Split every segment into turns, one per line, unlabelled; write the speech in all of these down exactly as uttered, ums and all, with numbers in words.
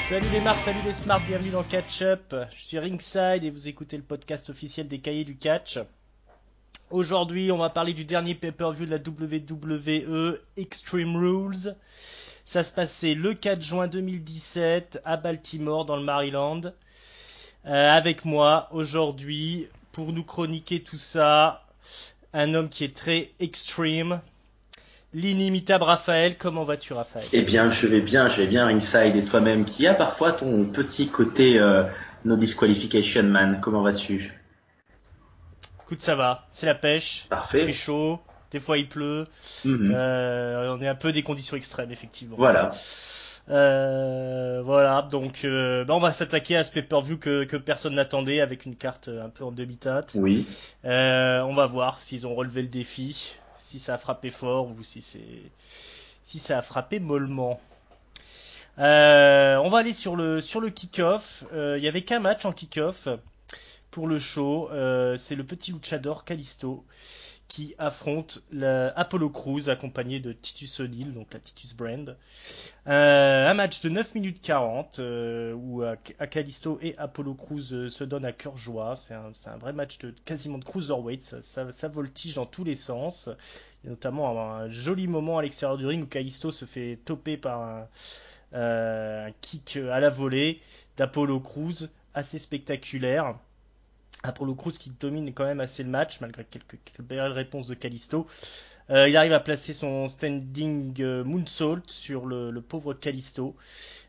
Salut les marques, salut les smarts, bienvenue dans Catch Up. Je suis Ringside et vous écoutez le podcast officiel des Cahiers du Catch. Aujourd'hui, on va parler du dernier pay-per-view de la W W E, Extreme Rules. Ça se passait le quatre juin deux mille dix-sept à Baltimore, dans le Maryland. Euh, avec moi, aujourd'hui, pour nous chroniquer tout ça, un homme qui est très extreme, l'inimitable Raphaël. Comment vas-tu, Raphaël?
Eh bien, je vais bien, je vais bien, Ringside, et toi-même, qui a parfois ton petit côté euh, no disqualification man. Comment vas-tu?
Écoute, ça va, c'est la pêche, il fait
Parfait.
chaud, des fois il pleut,
Mhm.
euh, on est un peu des conditions extrêmes, effectivement.
Voilà.
Euh, voilà, donc euh, bah, on va s'attaquer à ce pay-per-view que, que personne n'attendait, avec une carte un peu en demi-teinte.
Oui.
Euh, on va voir s'ils ont relevé le défi, si ça a frappé fort ou si c'est si ça a frappé mollement. Euh, on va aller sur le sur le kick-off. Euh, Il y avait qu'un match en kick-off pour le show. Euh, c'est le petit luchador Kalisto qui affronte la Apollo Crews accompagné de Titus O'Neil, donc la Titus Brand. Euh, un match de neuf minutes quarante euh, où Kalisto et Apollo Crews euh, se donnent à cœur joie. C'est un, c'est un vrai match de quasiment de cruiserweight, ça, ça, ça voltige dans tous les sens. Il y a notamment un, un joli moment à l'extérieur du ring où Kalisto se fait toper par un, euh, un kick à la volée d'Apollo Crews, assez spectaculaire. Apollo Crews qui domine quand même assez le match malgré quelques, quelques belles réponses de Kalisto. Euh, il arrive à placer son standing euh, moonsault sur le, le pauvre Kalisto.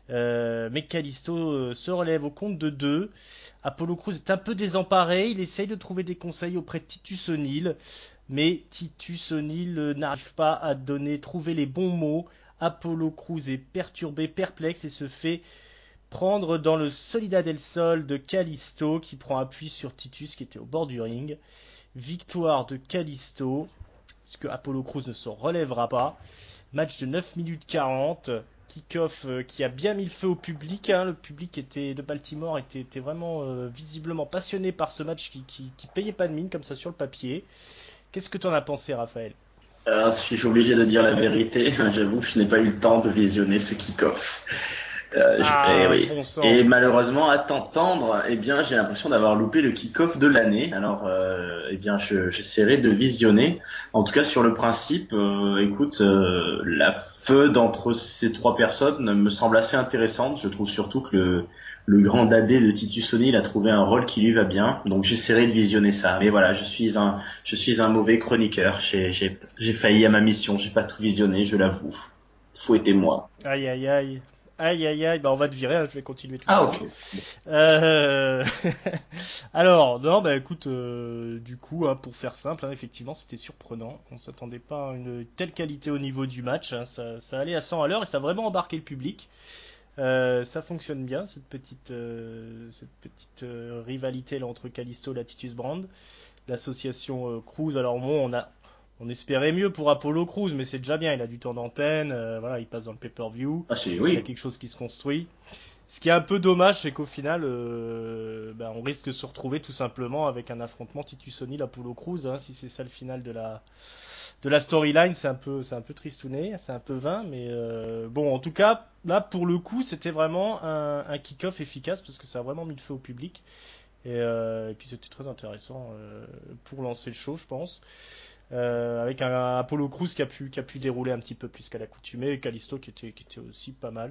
Euh, mais Kalisto euh, se relève au compte de deux. Apollo Crews est un peu désemparé. Il essaye de trouver des conseils auprès de Titus O'Neil. Mais Titus O'Neil euh, n'arrive pas à donner, trouver les bons mots. Apollo Crews est perturbé, perplexe et se fait prendre dans le Solida del Sol de Kalisto qui prend appui sur Titus qui était au bord du ring. Victoire de Kalisto, parce que Apollo Crews ne se relèvera pas. Match de neuf minutes quarante. Kick-off euh, qui a bien mis le feu au public. Hein. Le public était, de Baltimore était, était vraiment euh, visiblement passionné par ce match qui, qui, qui payait pas de mine comme ça sur le papier. Qu'est-ce que tu en as pensé, Raphaël?
Alors, si je suis obligé de dire la vérité, j'avoue que je n'ai pas eu le temps de visionner ce kick-off. Euh, je- eh
Ah,
oui.
bon sang.
Et malheureusement, à t'entendre, eh bien, j'ai l'impression d'avoir loupé le kick-off de l'année. Alors, euh, eh bien, je, j'essaierai de visionner. En tout cas, sur le principe, euh, écoute, euh, la feud entre ces trois personnes me semble assez intéressante. Je trouve surtout que le, le grand dadé de Titus O'Neil a trouvé un rôle qui lui va bien. Donc, j'essaierai de visionner ça. Mais voilà, je suis un, je suis un mauvais chroniqueur. J'ai, j'ai, j'ai failli à ma mission. J'ai pas tout visionné, je l'avoue. Fouettez-moi.
Aïe aïe aïe. Aïe aïe aïe. Bah on va te virer, hein, je vais continuer tout
Ah,
seul.
ok.
Euh... Alors, non, bah écoute, euh, du coup, hein, pour faire simple, hein, effectivement, c'était surprenant. On s'attendait pas à une telle qualité au niveau du match. Hein. Ça, ça allait à cent à l'heure et ça a vraiment embarqué le public. Euh, ça fonctionne bien, cette petite, euh, cette petite euh, rivalité là, entre Kalisto et la Titus Brand. L'association euh, Cruz, alors bon, on a, on espérait mieux pour Apollo Crews, mais c'est déjà bien. Il a du temps d'antenne, euh, voilà, il passe dans le pay-per-view.
Ah, c'est,
Il y a
oui.
quelque chose qui se construit. Ce qui est un peu dommage, c'est qu'au final, euh, bah, on risque de se retrouver tout simplement avec un affrontement Titus O'Neil Apollo Crews. Hein, si c'est ça le final de la de la storyline, c'est un peu c'est un peu tristouné, c'est un peu vain, mais euh, bon, en tout cas, là pour le coup, c'était vraiment un, un kick-off efficace parce que ça a vraiment mis le feu au public et, euh, et puis c'était très intéressant euh, pour lancer le show, je pense. Euh, avec un, un Apollo Crews qui a pu qui a pu dérouler un petit peu plus qu'à l'accoutumée et Kalisto qui était qui était aussi pas mal.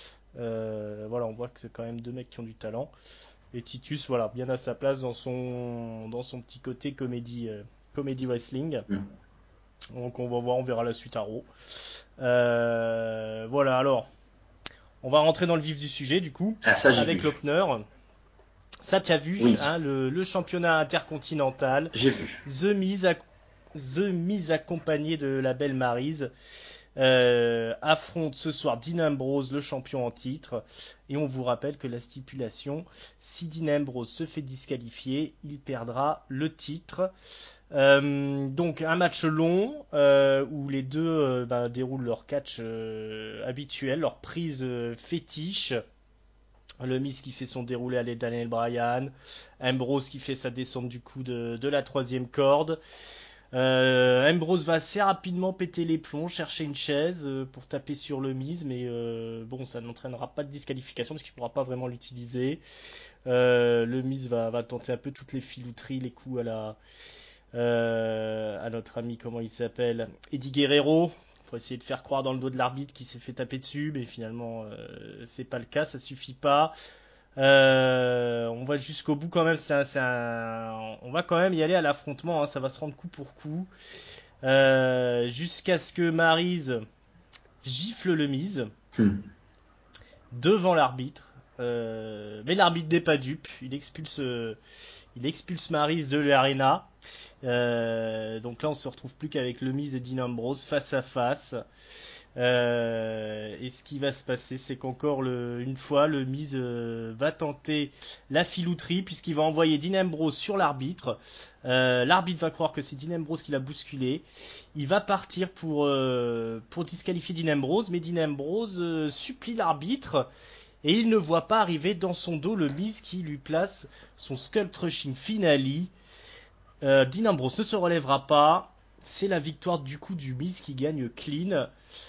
Euh, voilà, on voit que c'est quand même deux mecs qui ont du talent. Et Titus, voilà, bien à sa place dans son, dans son petit côté comédie, euh, comédie wrestling.
Hmm.
Donc on va voir, on verra la suite à Raw. Euh, voilà, alors, on va rentrer dans le vif du sujet du coup,
Ah, ça, j'ai
avec
vu.
l'opener. Ça, tu as vu,
Oui,
hein, le, le championnat intercontinental.
j'ai vu.
The Miz, ac- The Miz accompagné de la belle Maryse. Euh, affronte ce soir Dean Ambrose, le champion en titre. Et on vous rappelle que la stipulation, si Dean Ambrose se fait disqualifier, il perdra le titre. Euh, donc un match long euh, où les deux euh, bah, déroulent leur catch euh, habituel, leur prise euh, fétiche. Le Miz qui fait son déroulé à l'aide Daniel Bryan, Ambrose qui fait sa descente du coup de, de la troisième corde. Euh, Ambrose va assez rapidement péter les plombs, chercher une chaise euh, pour taper sur le Miz, mais euh, bon, ça n'entraînera pas de disqualification parce qu'il ne pourra pas vraiment l'utiliser. Euh, le Miz va, va tenter un peu toutes les filouteries, les coups à la euh, à notre ami, comment il s'appelle, Eddie Guerrero, pour essayer de faire croire dans le dos de l'arbitre qu'il s'est fait taper dessus, mais finalement euh, c'est pas le cas, ça suffit pas. Euh, on va jusqu'au bout quand même, c'est un, c'est un- on va quand même y aller à l'affrontement, hein, ça va se rendre coup pour coup, euh, jusqu'à ce que Maryse gifle le Miz
Hmm.
devant l'arbitre. Euh, mais l'arbitre n'est pas dupe, il expulse, il expulse Maryse de l'arena. Euh, donc là, on se retrouve plus qu'avec le Miz et Dean Ambrose face à face. Euh, et ce qui va se passer, c'est qu'encore le, une fois, le Miz euh, va tenter la filouterie puisqu'il va envoyer Dean Ambrose sur l'arbitre. Euh, l'arbitre va croire que c'est Dean Ambrose qui l'a bousculé. Il va partir pour, euh, pour disqualifier Dean Ambrose, mais Dean Ambrose euh, supplie l'arbitre et il ne voit pas arriver dans son dos le Miz qui lui place son Skull Crushing Finale. Euh, Dean Ambrose ne se relèvera pas. C'est la victoire du coup du Miz qui gagne clean.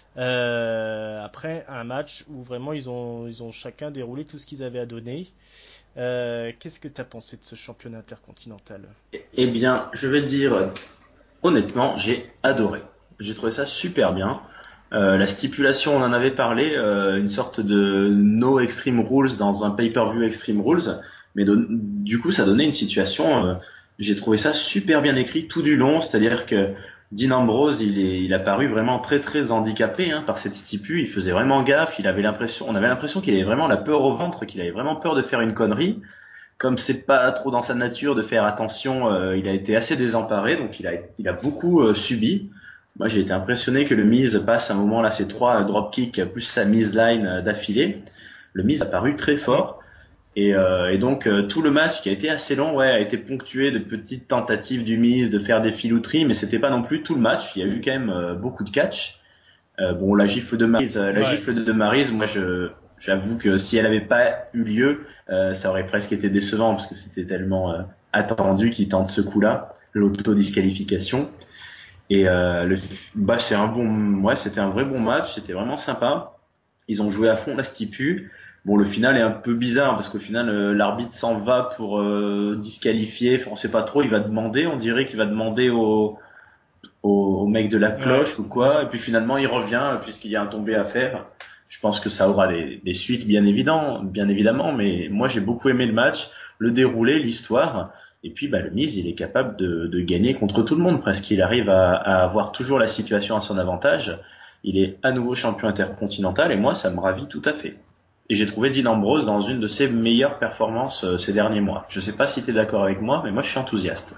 Euh, après un match où vraiment ils ont, ils ont chacun déroulé tout ce qu'ils avaient à donner. Euh, qu'est-ce que tu as pensé de ce championnat intercontinental?
Eh bien, je vais le dire euh, honnêtement, j'ai adoré. J'ai trouvé ça super bien. Euh, la stipulation, on en avait parlé, euh, une sorte de no Extreme Rules dans un pay-per-view Extreme Rules, mais don- du coup, ça donnait une situation. Euh, j'ai trouvé ça super bien écrit tout du long, c'est-à-dire que Dean Ambrose, il est, il a paru vraiment très très handicapé hein, par cette stipu. Il faisait vraiment gaffe. Il avait l'impression, on avait l'impression qu'il avait vraiment la peur au ventre, qu'il avait vraiment peur de faire une connerie. Comme c'est pas trop dans sa nature de faire attention, euh, il a été assez désemparé, donc il a, il a beaucoup euh, subi. Moi, j'ai été impressionné que le Miz passe à un moment là ses trois euh, dropkicks plus sa Miz line euh, d'affilée. Le Miz a paru très
Hmm.
fort et, euh, et donc euh, tout le match qui a été assez long, ouais, a été ponctué de petites tentatives du Miz de faire des filouteries, mais c'était pas non plus tout le match. Il y a eu quand même euh, beaucoup de catch. Euh, bon, la gifle de Maryse, euh, la
Ouais.
gifle de Maryse, moi, je, j'avoue que si elle n'avait pas eu lieu, euh, ça aurait presque été décevant parce que c'était tellement euh, attendu qu'il tente ce coup-là, l'autodisqualification. Et euh, le, bah, c'est un bon, ouais, c'était un vrai bon match, c'était vraiment sympa. Ils ont joué à fond la stipu. Bon, le final est un peu bizarre parce qu'au final, euh, l'arbitre s'en va pour euh, disqualifier. Enfin, on sait pas trop. Il va demander, on dirait qu'il va demander au au, au mec de la
Ouais.
cloche ou quoi, et puis finalement il revient puisqu'il y a un tombé à faire. Je pense que ça aura des, des suites bien évident, bien évidemment, mais moi j'ai beaucoup aimé le match, le déroulé, l'histoire, et puis bah, le Miz il est capable de, de gagner contre tout le monde presque. Il arrive à, à avoir toujours la situation à son avantage. Il est à nouveau champion intercontinental et moi ça me ravit tout à fait. Et j'ai trouvé Dean Ambrose dans une de ses meilleures performances euh, ces derniers mois. Je sais pas si tu es d'accord avec moi, mais moi je suis enthousiaste.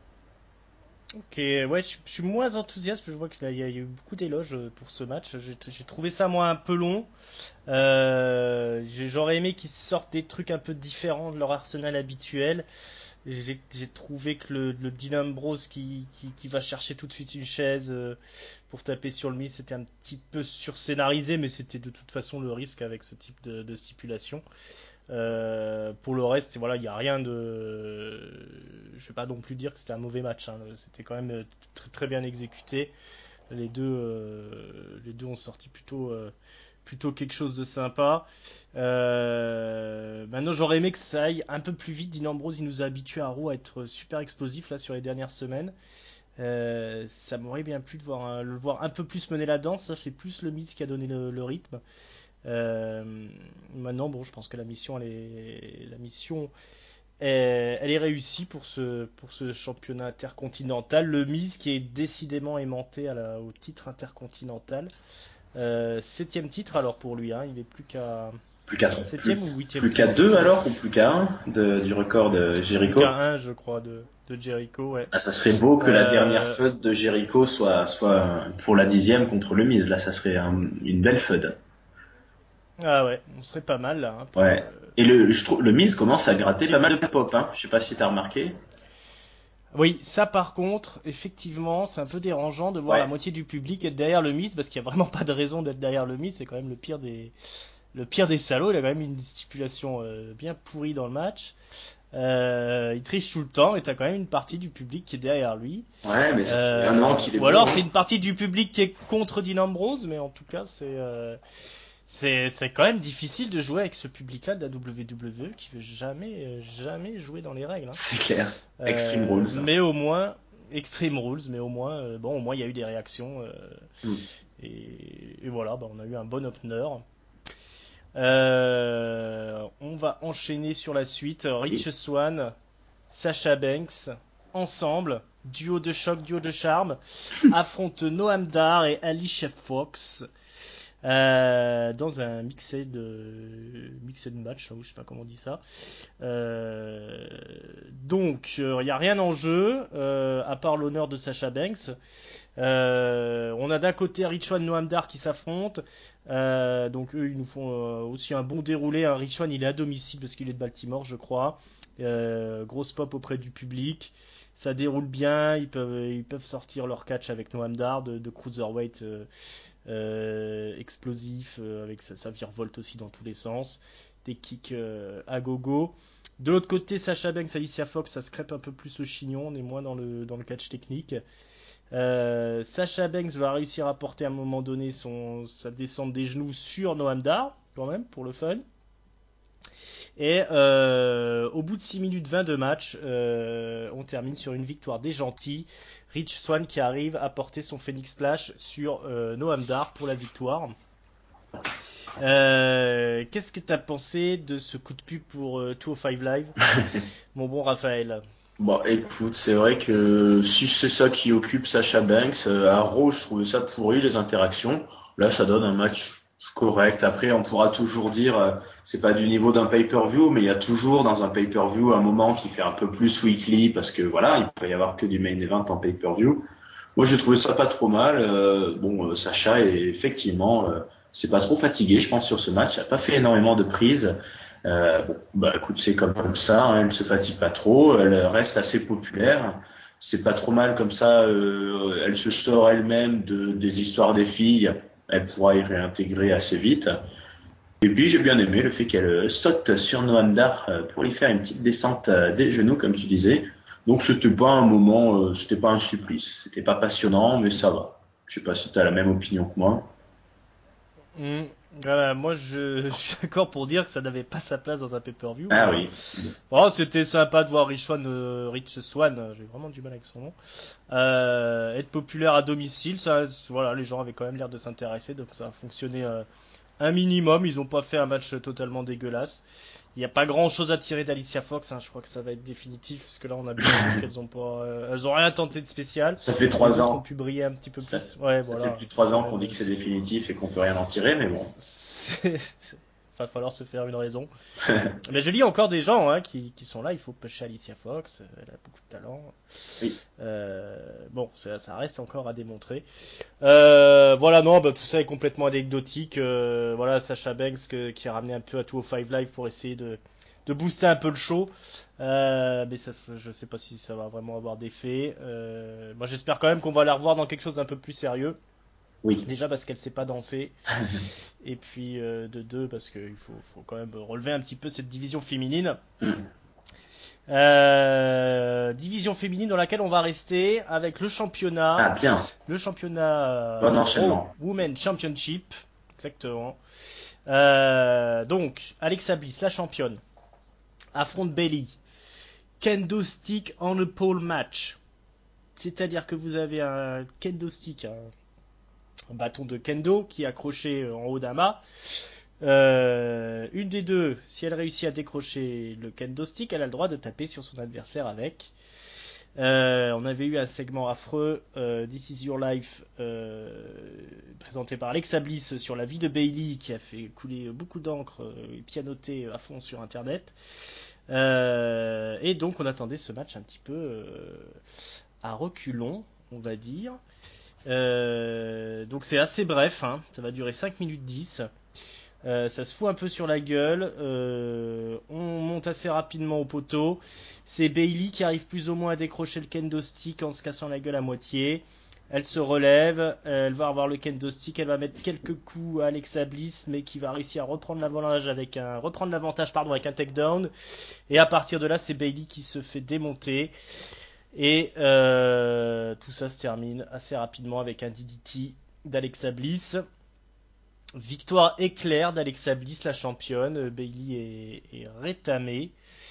Ok, ouais, je, je suis moins enthousiaste. Je vois qu'il y, a il y a eu beaucoup d'éloges euh, pour ce match. J'ai j'ai trouvé ça moi un peu long. Euh, j'ai- j'aurais aimé qu'ils sortent des trucs un peu différents de leur arsenal habituel. J'ai j'ai trouvé que le, le Dean Ambrose qui, qui, qui va chercher tout de suite une chaise euh, pour taper sur le Miz, c'était un petit peu surscénarisé, mais c'était de toute façon le risque avec ce type de, de stipulation. Euh, pour le reste, voilà, il n'y a rien de. Je vais pas non plus dire que c'était un mauvais match, hein. C'était quand même très, très bien exécuté. Les deux, euh, les deux ont sorti plutôt, euh, plutôt quelque chose de sympa. Euh, maintenant, j'aurais aimé que ça aille un peu plus vite. Dean Ambrose, il nous a habitués à Raw à être super explosif là sur les dernières semaines. Euh, ça m'aurait bien plu de voir un- le voir un peu plus mener la danse. Ça, c'est plus le Miz qui a donné le, le rythme. Euh, Maintenant, bon, je pense que la mission, elle est, la mission, est, elle est réussie pour ce, pour ce championnat intercontinental. Le Miz qui est décidément aimanté à la, au titre intercontinental. Euh, septième titre alors pour lui, hein, il est plus qu'à
Plus qu'à
septième
plus,
ou huitième
plus qu'à
titre.
deux alors ou plus qu'à un de, du record de
Plus qu'à
Jericho.
un, je crois, de, de Jericho, ouais.
Ah, ça serait beau que la dernière
Euh,
feud de Jericho soit, soit pour la dixième contre le Miz. Là, ça serait un- une belle feud.
ah ouais, on serait pas mal là, hein, pour.
Ouais.
Euh,
Et le, je trouve, le Miz commence à gratter pas mal de pop, hein. Je sais pas si t'as remarqué.
Oui, ça par contre, effectivement, c'est un peu dérangeant de voir la
Ouais.
moitié du public être derrière le Miz parce qu'il n'y a vraiment pas de raison d'être derrière le Miz. C'est quand même le pire des, le pire des salauds. Il a quand même une stipulation euh, bien pourrie dans le match. Euh, il triche tout le temps et t'as quand même une partie du public qui est derrière lui.
Ouais, mais ça fait un
Euh,
an qu'il est
ou
bon,
alors
hein.
c'est une partie du public qui est contre Dean Ambrose, mais en tout cas c'est euh, c'est c'est quand même difficile de jouer avec ce public-là de la W W E qui veut jamais euh, jamais jouer dans les règles. Hein.
C'est clair. Extreme
Euh,
Rules.
mais au moins Extreme Rules, mais au moins euh, bon au moins il y a eu des réactions euh,
Mm.
et, et voilà, bah, on a eu un bon opener. Euh, on va enchaîner sur la suite.
Et
Rich Swann, Sasha Banks, ensemble, duo de choc, duo de charme, affrontent Noam Dar et Alicia Fox euh, dans un mixed, euh, mixed match, hein, je sais pas comment on dit ça. Euh, donc, il euh, n'y a rien en jeu, euh, à part l'honneur de Sasha Banks. Euh, on a d'un côté Richwan Noam Dar qui s'affrontent. Euh, donc eux ils nous font euh, aussi un bon déroulé. Hein. Richwan il est à domicile parce qu'il est de Baltimore je crois. Euh, grosse pop auprès du public. Ça déroule bien. Ils peuvent, ils peuvent sortir leur catch avec Noam Dar de, de cruiserweight euh, euh, explosif euh, avec ça, ça virevolte aussi dans tous les sens. Des kicks euh, à gogo. De l'autre côté Sasha Banks, Alicia Fox ça se crêpe un peu plus le chignon. On est moins dans le, dans le catch technique. Euh, Sasha Banks va réussir à porter à un moment donné son, sa descente des genoux sur Noam Dar, quand même, pour le fun. Et euh, au bout de six minutes vingt de match, euh, on termine sur une victoire des gentils. Rich Swann qui arrive à porter son Phoenix Splash sur euh, Noam Dar pour la victoire. Euh, Qu'est-ce que t'as pensé de ce coup de pub pour euh, deux cent cinq Live, mon bon Raphaël?
bon, écoute, c'est vrai que si c'est ça qui occupe Sasha Banks, euh, à Raw, je trouvais ça pourri, les interactions. Là, ça donne un match correct. Après, on pourra toujours dire, euh, c'est pas du niveau d'un pay-per-view, mais il y a toujours dans un pay-per-view un moment qui fait un peu plus weekly, parce que voilà, il peut y avoir que du main event en pay-per-view. Moi, j'ai trouvé ça pas trop mal. Euh, bon, euh, Sacha est effectivement, euh, c'est pas trop fatigué, je pense, sur ce match. Elle a pas fait énormément de prises. Euh, bon, bah écoute, c'est comme, comme ça. Hein, elle ne se fatigue pas trop. Elle reste assez populaire. C'est pas trop mal comme ça. Euh, elle se sort elle-même de, des histoires des filles. Elle pourra y réintégrer assez vite. Et puis j'ai bien aimé le fait qu'elle euh, saute sur Noam Dar euh, pour lui faire une petite descente euh, des genoux, comme tu disais. Donc c'était pas un moment, euh, c'était pas un supplice. C'était pas passionnant, mais ça va. Je sais pas si tu as la même opinion que moi.
Hmm, voilà, moi je, je suis d'accord pour dire que ça n'avait pas sa place dans un pay-per-view, mais
Ah
bon.
oui. Bon.
Oh, c'était sympa de voir Rich Swann, euh, Rich Swann, euh, j'ai vraiment du mal avec son nom, euh, être populaire à domicile. Ça, c'est- voilà, les gens avaient quand même l'air de s'intéresser, donc ça a fonctionné euh, un minimum. Ils ont pas fait un match totalement dégueulasse. Il n'y a pas grand chose à tirer d'Alicia Fox, hein. Je crois que ça va être définitif, parce que là on a bien vu qu'elles ont pas, euh, elles ont rien tenté de spécial.
Ça fait
Les
trois
autres ont
ans.
pu briller un petit peu
Ça,
plus. Ouais,
ça fait
voilà,
plus de trois
quand
ans qu'on
même,
dit
euh,
que c'est
c'est
définitif et qu'on peut rien en tirer, mais bon.
c'est- c'est- va falloir se faire une raison. Mais je lis encore des gens hein, qui, qui sont là, il faut pusher Alicia Fox, euh, elle a beaucoup de talent.
Oui.
Euh, bon, ça, ça reste encore à démontrer. Euh, voilà, non, bah, tout ça est complètement anecdotique. Euh, voilà, Sasha Banks que- qui a ramené un peu à deux cent cinq Live pour essayer de, de booster un peu le show. Euh, mais ça, je sais pas si ça va vraiment avoir d'effet. Euh, moi, j'espère quand même qu'on va la revoir dans quelque chose d'un peu plus sérieux.
Oui.
Déjà parce qu'elle sait pas danser. Et puis euh, de deux parce qu'il faut, faut quand même relever un petit peu cette division féminine.
Hmm.
Euh, division féminine dans laquelle on va rester avec le championnat,
Ah bien.
le championnat
Bon
euh, Raw
enchaînement.
Women Championship, exactement. Euh, donc Alexa Bliss, la championne, affronte Bayley. Kendo stick on a pole match, c'est-à-dire que vous avez un kendo stick, un, un bâton de kendo qui est accroché en haut d'un mât. Euh, une des deux, si elle réussit à décrocher le kendo stick, elle a le droit de taper sur son adversaire avec. Euh, on avait eu un segment affreux, euh, This Is Your Life, euh, présenté par Alexa Bliss sur la vie de Bayley, qui a fait couler beaucoup d'encre euh, et pianoté à fond sur Internet. Euh, et donc on attendait ce match un petit peu euh, à reculons, on va dire. Euh, donc c'est assez bref, hein, ça va durer cinq minutes dix. Euh, ça se fout un peu sur la gueule. Euh, on monte assez rapidement au poteau. C'est Bayley qui arrive plus ou moins à décrocher le kendo stick en se cassant la gueule à moitié. Elle se relève, elle va avoir le kendo stick, elle va mettre quelques coups à Alexa Bliss, mais qui va réussir à reprendre l'avantage avec un, reprendre l'avantage, pardon, avec un takedown. Et à partir de là, c'est Bayley qui se fait démonter. Et euh, tout ça se termine assez rapidement avec un D D T d'Alexa Bliss. Victoire éclair d'Alexa Bliss, la championne. Bayley est, est rétamée.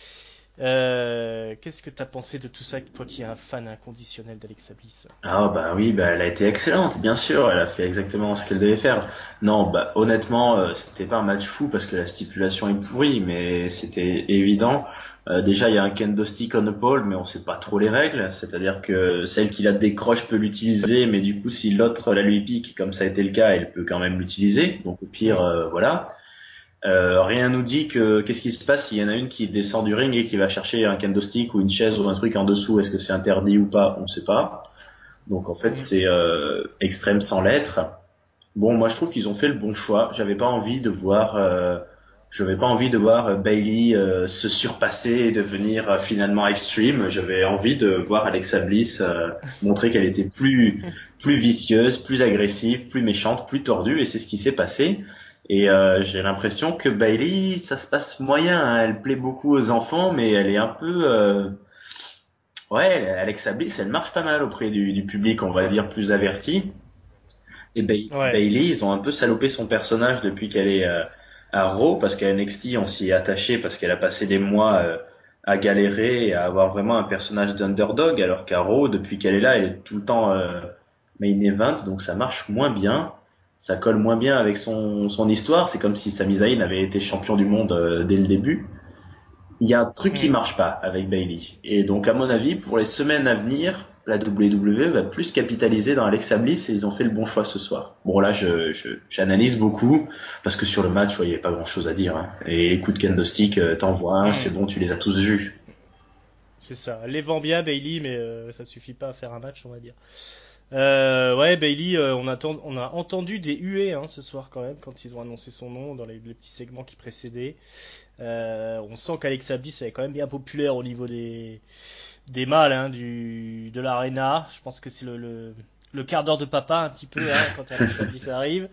Euh, qu'est-ce que t'as pensé de tout ça, toi qui es un fan inconditionnel d'Alexa Bliss?
Ah bah oui, bah elle a été excellente, bien sûr, elle a fait exactement ce qu'elle devait faire. Non, bah honnêtement, euh, c'était pas un match fou parce que la stipulation est pourrie, mais c'était évident. Euh, déjà, il y a un kendo stick on the pole, mais on sait pas trop les règles, c'est-à-dire que celle qui la décroche peut l'utiliser, mais du coup, si l'autre la lui pique, comme ça a été le cas, elle peut quand même l'utiliser. Donc au pire,
Mm.
euh, voilà. Euh, rien nous dit que qu'est-ce qui se passe s'il y en a une qui descend du ring et qui va chercher un kendo stick ou une chaise ou un truc en dessous. Est-ce que c'est interdit ou pas? On sait pas. Donc en fait
Mm.
c'est euh, extrême sans l'être. Bon, moi je trouve qu'ils ont fait le bon choix. J'avais pas envie de voir, euh, j'avais pas envie de voir euh, Bailey euh, se surpasser et devenir euh, finalement extreme. J'avais envie de voir Alexa Bliss euh, montrer qu'elle était plus plus vicieuse, plus agressive, plus méchante, plus tordue, et c'est ce qui s'est passé. Et euh, j'ai l'impression que Bailey, ça se passe moyen, hein. Elle plaît beaucoup aux enfants, mais elle est un peu euh, ouais, Alexa Bliss, elle marche pas mal auprès du, du public, on va dire plus averti. Et Bay-
Ouais.
Bailey, ils ont un peu salopé son personnage depuis qu'elle est euh, à Raw, parce qu'à N X T, on s'y est attaché parce qu'elle a passé des mois euh, à galérer et à avoir vraiment un personnage d'underdog, alors qu'à Raw, depuis qu'elle est là, elle est tout le temps euh, main event, donc ça marche moins bien. Ça colle moins bien avec son, son histoire. C'est comme si Sami Zayn avait été champion du monde euh, dès le début. Il y a un truc qui
Mm.
marche pas avec Bailey. Et donc, à mon avis, pour les semaines à venir, la W W E va plus capitaliser dans Alexa Bliss et ils ont fait le bon choix ce soir. Bon, là, je, je, j'analyse beaucoup parce que sur le match, ouais, il n'y avait pas grand chose à dire, hein. Et les coups de kendo stick, euh, t'en vois un, c'est
Mm.
bon, tu les as tous vus.
C'est ça. Elle les vend bien, Bailey, mais euh, ça suffit pas à faire un match, on va dire. Euh, ouais, Bailey, euh, on, attend, on a entendu des huées hein, ce soir quand même, quand ils ont annoncé son nom dans les, les petits segments qui précédaient. Euh, on sent qu'Alexa Bliss elle est quand même bien populaire au niveau des, des mâles hein, du, de l'arena. Je pense que c'est le, le, le quart d'heure de papa un petit peu hein, quand Alexa Bliss arrive.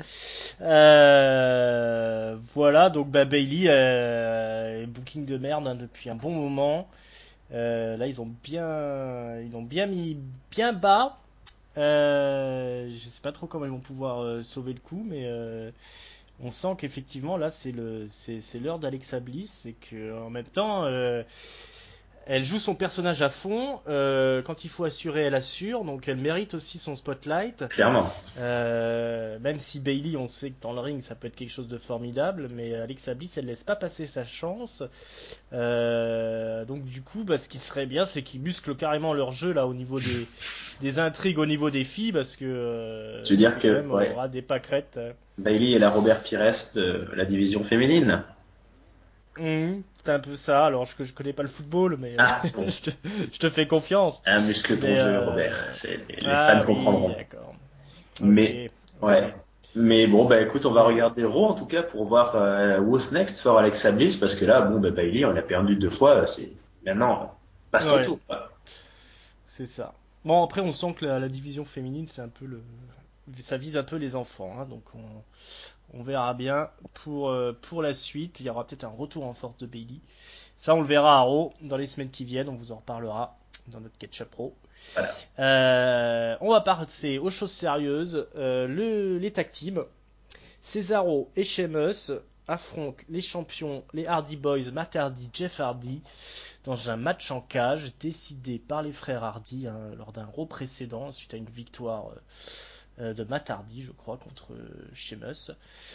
Euh, voilà, donc bah, Bailey, euh, booking de merde hein, depuis un bon moment. Euh, là, ils ont bien, ils l'ont bien mis bien bas. Euh, je sais pas trop comment ils vont pouvoir euh, sauver le coup, mais euh, on sent qu'effectivement là c'est le c'est c'est l'heure d'Alexa Bliss et que en même temps euh, elle joue son personnage à fond. Euh, quand il faut assurer, elle assure, donc elle mérite aussi son spotlight.
Clairement.
Euh, même si Bailey, on sait que dans le ring ça peut être quelque chose de formidable, mais Alexa Bliss elle laisse pas passer sa chance. Euh, donc du coup, bah, ce qui serait bien, c'est qu'ils musclent carrément leur jeu là au niveau des, des intrigues au niveau des filles, parce que
Tu veux
euh,
dire
c'est quand
que,
même on
ouais,
aura des pâquerettes. euh.
Bailey est la Robert Pires de la division féminine.
Mhm, c'est un peu ça. Alors je, je connais pas le football, mais euh,
Ah, bon.
je, te, je te fais confiance.
Un muscle ton
Mais
jeu, Robert.
euh,
C'est, les les fans
ah oui,
comprendront.
d'accord. Ok,
Mais,
ok.
ouais. Mais bon, bah écoute, on va
Mais
regarder Raw en tout cas pour voir euh, what's next for Alexa Bliss parce que là, bon, bah Bailey, on l'a perdu deux fois, c'est maintenant passe ton
ouais,
tour, quoi.
c'est ça. Bon après, on sent que la, la division féminine, c'est un peu le, ça vise un peu les enfants, hein, donc on, On verra bien pour, euh, pour la suite. Il y aura peut-être un retour en force de Bailey. Ça, on le verra à Raw dans les semaines qui viennent. On vous en reparlera dans notre Ketchup Pro.
Voilà.
Euh, on va passer aux choses sérieuses. Euh, le, les tag teams. Cesaro et Sheamus affrontent les champions, les Hardy Boys, Matt Hardy, Jeff Hardy, dans un match en cage décidé par les frères Hardy hein, lors d'un Raw précédent, suite à une victoire euh, de Matt Hardy, je crois, contre Sheamus.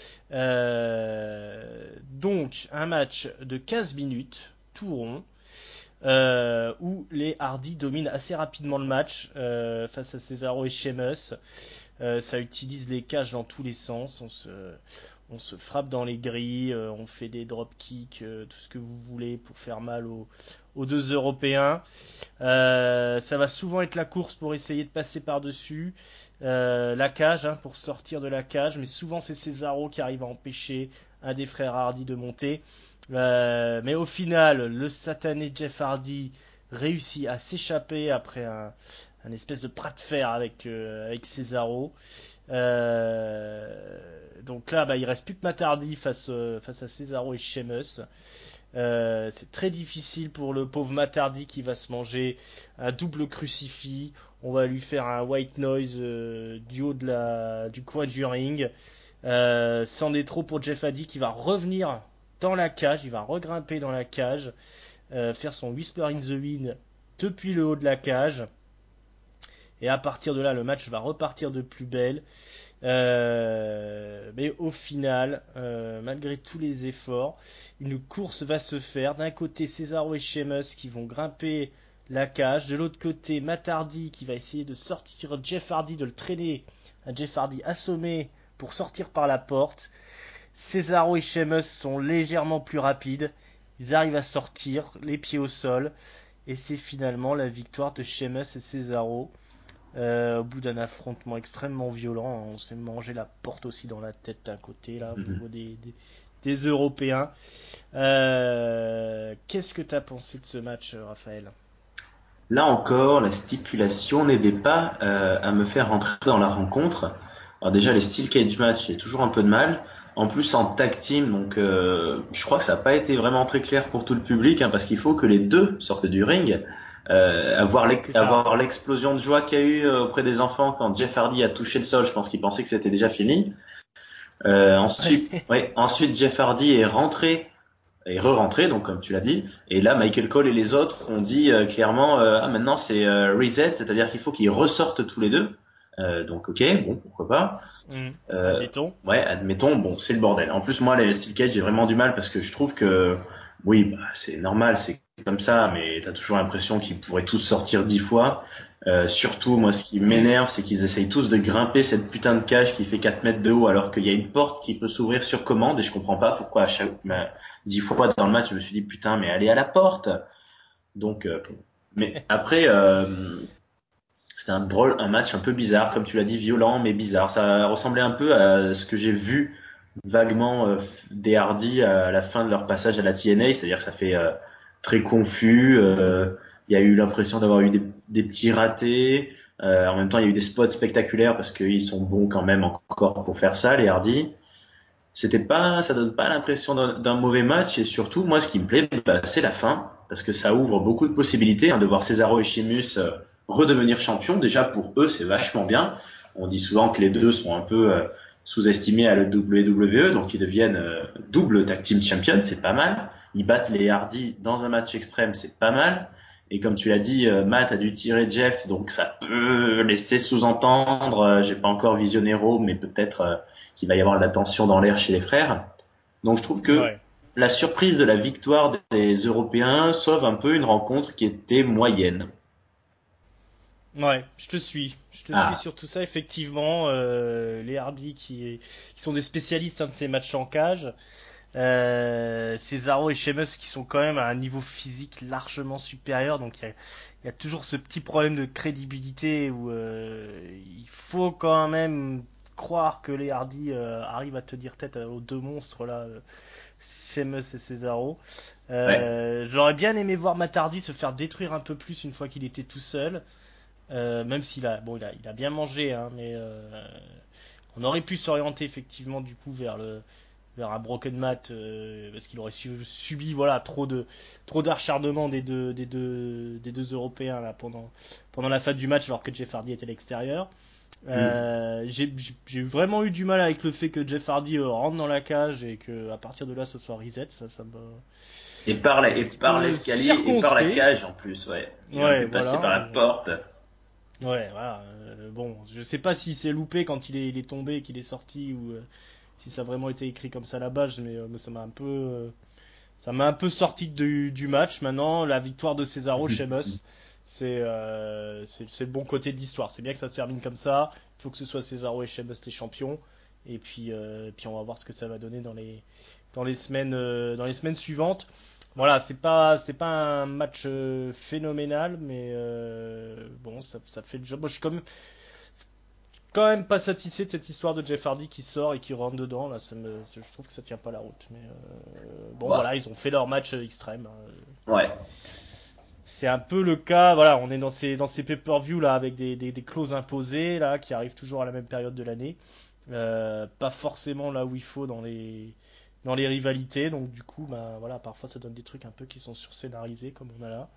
Euh, donc, un match de quinze minutes, tout rond, euh, où les Hardy dominent assez rapidement le match euh, face à Cesaro et Sheamus. Euh, ça utilise les cages dans tous les sens. On se, on se frappe dans les grilles, euh, on fait des drop kicks, euh, tout ce que vous voulez pour faire mal aux, aux deux Européens. Euh, ça va souvent être la course pour essayer de passer par-dessus euh, la cage, hein, pour sortir de la cage, mais souvent c'est Cesaro qui arrive à empêcher un des frères Hardy de monter. Euh, mais au final, le satané Jeff Hardy réussit à s'échapper après un, un espèce de bras de fer avec, euh, avec Cesaro. Euh, donc là, bah, il reste plus que Matt Hardy face, euh, face à Cesaro et Sheamus. Euh, c'est très difficile pour le pauvre Matt Hardy qui va se manger un double crucifix. On va lui faire un white noise euh, du haut de la, du coin du ring. Euh, c'en est trop pour Jeff Hardy qui va revenir dans la cage. Il va regrimper dans la cage, euh, faire son Whisper in the Wind depuis le haut de la cage. Et à partir de là, le match va repartir de plus belle. Euh, mais au final, euh, malgré tous les efforts, une course va se faire. D'un côté, Cesaro et Sheamus qui vont grimper la cage. De l'autre côté, Matt Hardy qui va essayer de sortir Jeff Hardy, de le traîner. Un Jeff Hardy assommé pour sortir par la porte. Cesaro et Sheamus sont légèrement plus rapides. Ils arrivent à sortir, les pieds au sol. Et c'est finalement la victoire de Sheamus et Cesaro. Euh, au bout d'un affrontement extrêmement violent, on s'est mangé la porte aussi dans la tête d'un côté, là, au
Mhm.
niveau des, des, des Européens. Euh, qu'est-ce que tu as pensé de ce match, Raphaël?
Là encore, la stipulation n'aidait pas euh, à me faire rentrer dans la rencontre. Alors déjà, les steel cage match, j'ai toujours un peu de mal. En plus, en tag team, donc euh, je crois que ça n'a pas été vraiment très clair pour tout le public, hein, parce qu'il faut que les deux sortent du ring. Euh, avoir l'ex-
C'est ça.
avoir l'explosion de joie qu'il y a eu euh, auprès des enfants quand Jeff Hardy a touché le sol, je pense qu'ils pensaient que c'était déjà fini. Euh, ensuite, ouais, ensuite Jeff Hardy est rentré est re-rentré, donc comme tu l'as dit. Et là, Michael Cole et les autres ont dit euh, clairement, euh, ah maintenant c'est euh, reset, c'est-à-dire qu'il faut qu'ils ressortent tous les deux. Euh, donc ok, bon, pourquoi pas.
Hum,
Euh,
admettons.
ouais, admettons, bon, c'est le bordel. En plus, moi, les Steel Cage, j'ai vraiment du mal parce que je trouve que, oui, bah, c'est normal, c'est comme ça, mais t'as toujours l'impression qu'ils pourraient tous sortir dix fois. Euh, surtout, moi, ce qui m'énerve, c'est qu'ils essayent tous de grimper cette putain de cage qui fait quatre mètres de haut alors qu'il y a une porte qui peut s'ouvrir sur commande et je comprends pas pourquoi à chaque, bah, dix fois dans le match, je me suis dit, putain, mais allez à la porte. Donc, euh, mais après, euh, c'était un drôle, un match un peu bizarre, comme tu l'as dit, violent mais bizarre. Ça ressemblait un peu à ce que j'ai vu vaguement euh, des Hardy à la fin de leur passage à la T N A, c'est-à-dire que ça fait euh, très confus. euh, Il y a eu l'impression d'avoir eu des, des petits ratés. Euh, en même temps, il y a eu des spots spectaculaires parce qu'ils sont bons quand même encore pour faire ça, les Hardy. C'était pas, ça donne pas l'impression d'un d'un mauvais match et surtout, moi, ce qui me plaît, bah, c'est la fin parce que ça ouvre beaucoup de possibilités hein, de voir Cesaro et Sheamus euh, redevenir champions. Déjà pour eux, c'est vachement bien. On dit souvent que les deux sont un peu euh, sous-estimés à la W W E, donc ils deviennent euh, double tag team champion, c'est pas mal. Ils battent les Hardy dans un match extrême, c'est pas mal. Et comme tu l'as dit, euh, Matt a dû tirer Jeff, donc ça peut laisser sous-entendre. euh, J'ai pas encore visionné Raw, mais peut-être euh, qu'il va y avoir de la tension dans l'air chez les frères. Donc je trouve que
Ouais.
la surprise de la victoire des Européens sauve un peu une rencontre qui était moyenne.
Ouais, je te suis. Je te suis
Ah,
sur tout ça, effectivement. Euh, les Hardy qui, qui sont des spécialistes hein, de ces matchs en cage. Euh, Cesaro et Sheamus qui sont quand même à un niveau physique largement supérieur, donc il y a, il y a toujours ce petit problème de crédibilité où euh, il faut quand même croire que les Hardy euh, arrivent à tenir tête aux deux monstres là, euh, Sheamus et Cesaro.
ouais.
Euh, j'aurais bien aimé voir Matt Hardy se faire détruire un peu plus une fois qu'il était tout seul, euh, même s'il a, bon, il a, il a bien mangé, hein, mais euh, on aurait pu s'orienter effectivement du coup vers le vers un broken mat euh, parce qu'il aurait su- subi voilà trop de trop d'acharnement des deux des deux des deux Européens là pendant pendant la fin du match alors que Jeff Hardy était à l'extérieur.
Mm.
Euh, j'ai j'ai- j'ai vraiment eu du mal avec le fait que Jeff Hardy euh, rentre dans la cage et que à partir de là ce soit reset, ça ça me
Et par la,
j'étais un
et
petit
par
peu
l'escalier et par la
circonspect.
cage en plus, ouais. Il aurait
Ouais,
pu passer par
voilà.
la porte.
Ouais, voilà. Euh, bon, je sais pas si c'est loupé quand il est, il est tombé et qu'il est sorti ou euh, si ça a vraiment été écrit comme ça à la base, mais, euh, mais ça m'a un peu, euh, ça m'a un peu sorti du, du match. Maintenant, la victoire de Cesaro Sheamus, c'est, euh, c'est, c'est le bon côté de l'histoire. C'est bien que ça se termine comme ça. Il faut que ce soit Cesaro et Sheamus les champions. Et puis, euh, puis on va voir ce que ça va donner dans les, dans les semaines, euh, dans les semaines suivantes. Voilà, c'est pas, c'est pas un match euh, phénoménal, mais euh, bon, ça, ça fait le job. Moi, je suis quand même, quand même pas satisfait de cette histoire de Jeff Hardy qui sort et qui rentre dedans. Là, ça me, je trouve que ça tient pas la route. Mais euh, bon,
Bah,
voilà, ils ont fait leur match euh, extrême, hein.
ouais.
c'est un peu le cas, voilà, on est dans ces, dans ces pay-per-view là avec des, des, des clauses imposées là qui arrivent toujours à la même période de l'année. Euh, pas forcément là où il faut dans les, dans les rivalités, donc du coup, bah voilà, parfois ça donne des trucs un peu qui sont surscénarisés comme on a là.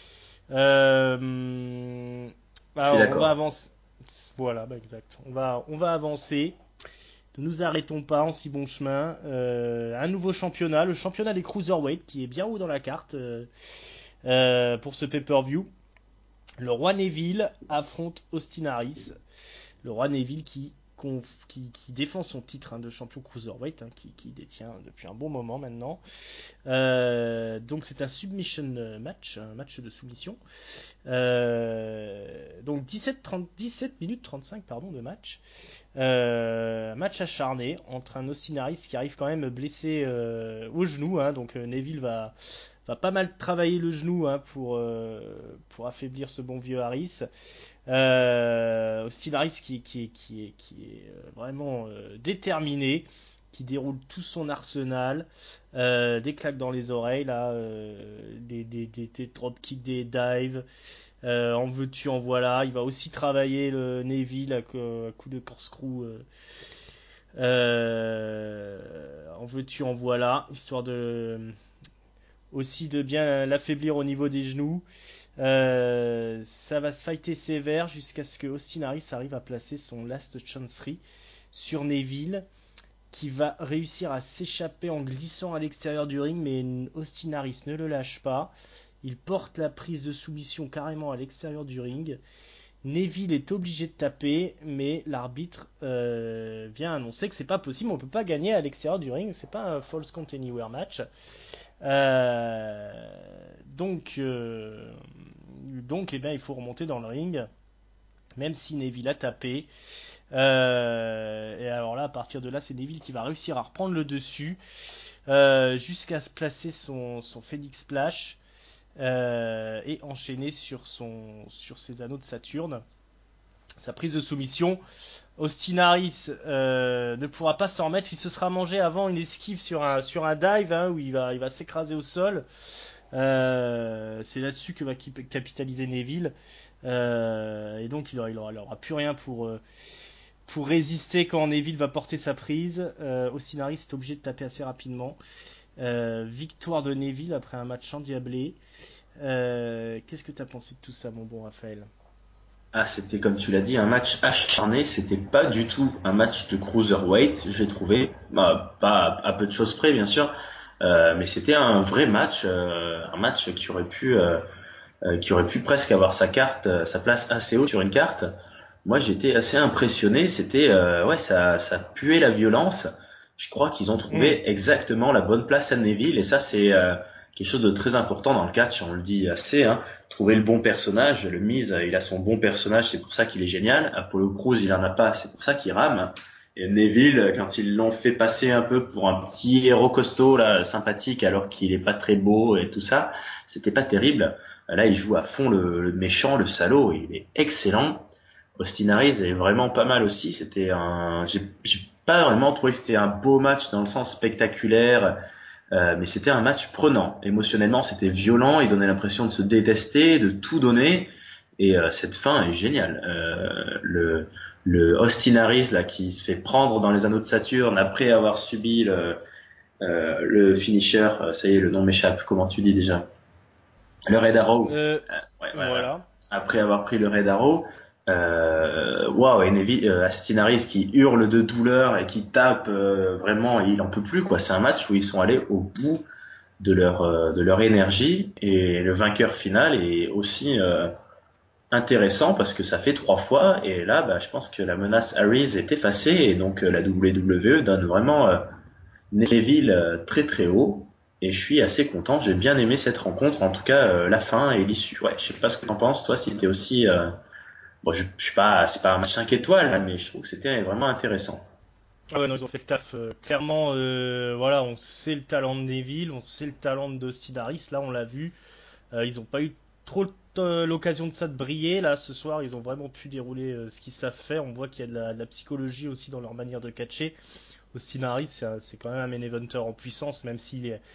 Euh,
Je suis
alors on va
d'accord.
avancer, voilà, bah exact. On va, on va avancer. Ne nous arrêtons pas en si bon chemin. Euh, un nouveau championnat, le championnat des cruiserweight qui est bien haut dans la carte. Euh, euh, pour ce pay-per-view. Le roi Neville affronte Austin Harris. Le roi Neville qui, conf- qui, qui défend son titre hein, de champion cruiserweight, hein, qui, qui détient depuis un bon moment maintenant. Euh, donc c'est un submission match, un match de soumission. Euh, donc dix-sept, trente, dix-sept minutes trente-cinq pardon, de match. Euh, match acharné entre un Austin Harris qui arrive quand même blessé euh, au genou. Hein, donc euh, Neville va, va pas mal travailler le genou hein, pour, euh, pour affaiblir ce bon vieux Harris. Euh, Austin Harris qui, qui, qui est, qui est euh, vraiment euh, déterminé, qui déroule tout son arsenal, euh, des claques dans les oreilles, là, euh, des, des, des, des dropkicks, des dives, euh, en veux-tu, en voilà. Il va aussi travailler le Neville à, coup à coup de corkscrew. Euh, euh, en veux-tu, en voilà, histoire de aussi de bien l'affaiblir au niveau des genoux. Euh, ça va se fighter sévère jusqu'à ce que Austin Harris arrive à placer son Last Chancery sur Neville, qui va réussir à s'échapper en glissant à l'extérieur du ring, mais Austin Harris ne le lâche pas. Il porte la prise de soumission carrément à l'extérieur du ring. Neville est obligé de taper, mais l'arbitre euh, vient annoncer que c'est pas possible, on peut pas gagner à l'extérieur du ring, c'est pas un false count anywhere match. Euh, donc, euh, donc, eh bien, il faut remonter dans le ring, même si Neville a tapé. Euh, et alors là, à partir de là, c'est Neville qui va réussir à reprendre le dessus euh, jusqu'à se placer son, son Phoenix Splash euh, et enchaîner sur, son, sur ses anneaux de Saturne. Sa prise de soumission. Austin Harris euh, ne pourra pas s'en remettre. Il se sera mangé avant une esquive sur un, sur un dive hein, où il va, il va s'écraser au sol. Euh, c'est là-dessus que va capitaliser Neville. Euh, et donc il aura, il aura, il aura plus rien pour, euh, pour résister quand Neville va porter sa prise. Euh, Austin Harris est obligé de taper assez rapidement. Euh, victoire de Neville après un match endiablé. Euh, Qu'est-ce que tu as pensé de tout ça, mon bon Raphaël?
Ah, c'était comme tu l'as dit, un match acharné. C'était pas du tout un match de cruiserweight, j'ai trouvé. Bah, pas à, à peu de choses près, bien sûr. Euh, mais c'était un vrai match, euh, un match qui aurait pu, euh, euh, qui aurait pu presque avoir sa carte, euh, sa place assez haut sur une carte. Moi, j'étais assez impressionné. C'était, euh, ouais, ça, ça puait la violence. Je crois qu'ils ont
Hmm.
trouvé exactement la bonne place à Neville, et ça, c'est euh, quelque chose de très important dans le catch. On le dit assez, hein. Trouver le bon personnage. Le Miz, il a son bon personnage, c'est pour ça qu'il est génial. Apollo Crews, il en a pas, c'est pour ça qu'il rame. Et Neville, quand ils l'ont fait passer un peu pour un petit héros costaud, là, sympathique, alors qu'il est pas très beau et tout ça, c'était pas terrible. Là, il joue à fond le, le méchant, le salaud, et il est excellent. Austin Harris est vraiment pas mal aussi. C'était un, j'ai, j'ai pas vraiment trouvé que c'était un beau match dans le sens spectaculaire, euh, mais c'était un match prenant. Émotionnellement, c'était violent. Il donnait l'impression de se détester, de tout donner. Et euh, cette fin est géniale. Euh, le, le Austin Harris là qui se fait prendre dans les anneaux de Saturne après avoir subi le, euh, le finisher. euh, Ça y est, le nom m'échappe. Comment tu dis déjà? Le Red Arrow.
Euh,
Euh, ouais, voilà.
voilà.
Après avoir pris le Red Arrow, euh, waouh, et Nevi, euh, Austin Harris qui hurle de douleur et qui tape, euh, vraiment, il en peut plus quoi. C'est un match où ils sont allés au bout de leur euh, de leur énergie, et le vainqueur final est aussi euh, intéressant parce que ça fait trois fois, et là, bah, je pense que la menace Harris est effacée, et donc euh, la W W E donne vraiment euh, Neville euh, très très haut. Et je suis assez content, j'ai bien aimé cette rencontre, en tout cas euh, la fin et l'issue. Ouais, je sais pas ce que t'en penses, toi, si t'es aussi euh, bon, je, je suis pas, c'est pas un match cinq étoiles, mais je trouve que c'était vraiment intéressant.
Ah ouais, non, ils ont fait le taf. euh, clairement, euh, voilà, on sait le talent de Neville, on sait le talent de Austin Harris. Là, on l'a vu. Euh, ils n'ont pas eu trop euh, l'occasion de ça de briller. Là, ce soir, ils ont vraiment pu dérouler euh, ce qu'ils savent faire. On voit qu'il y a de la, de la psychologie aussi dans leur manière de catcher. Austin Harris, c'est un- c'est quand même un main eventer en puissance, même s'il est,